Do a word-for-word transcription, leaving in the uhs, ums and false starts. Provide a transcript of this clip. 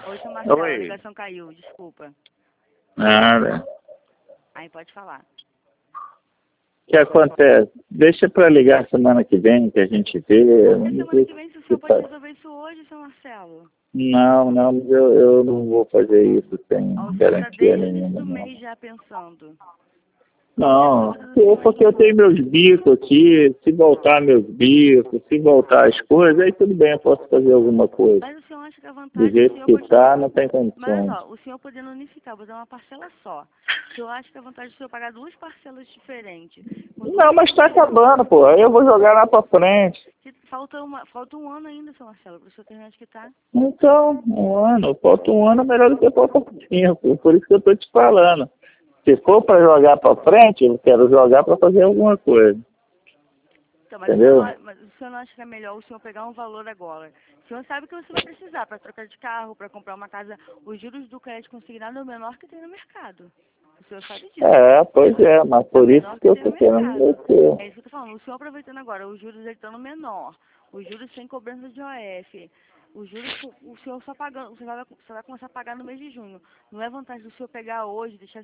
Oi, seu Marcelo, a Oi. ligação caiu, desculpa. Nada. Aí pode falar. O que acontece? Deixa para ligar semana que vem que a gente vê. Por que semana que vem, se o senhor pode resolver isso hoje, seu Marcelo? Não, não, mas eu, eu não vou fazer isso sem Ó, o senhor tá garantia desde o início nenhuma. do Não, mês já pensando. não é porque eu tenho meus bicos aqui, se voltar meus bicos, se voltar as coisas, aí tudo bem, eu posso fazer alguma coisa. Mas o senhor acha que a Do vantagem do jeito senhor que pode... está, não tem Mas olha condições. só, o senhor podendo unificar, botar uma parcela só. O senhor acha que a vantagem do senhor pagar duas parcelas diferentes? Com duas Não, mas está parcelas... acabando, pô. Aí eu vou jogar lá para frente. Falta, uma, falta um ano ainda, seu Marcelo, para o senhor terminar de quitar. Então, um ano, falta um ano é melhor do que falta cinco, por isso que eu estou te falando. Se for para jogar para frente, eu quero jogar para fazer alguma coisa. Então, mas, o Entendeu? senhor não, mas o senhor não acha que é melhor o senhor pegar um valor agora? O senhor sabe que você vai precisar para trocar de carro, para comprar uma casa. Os juros do crédito consignado é o menor que tem no mercado. O senhor sabe disso. É, pois é, mas É o por isso menor que que eu tem no estou querendo mercado. descer. É isso que eu tô falando. O senhor aproveitando agora, os juros ele estão no menor. Os juros sem cobrança de O F. Os juros, o senhor só pagando, você vai, você vai começar a pagar no mês de junho. Não é vantagem do senhor pegar hoje, deixar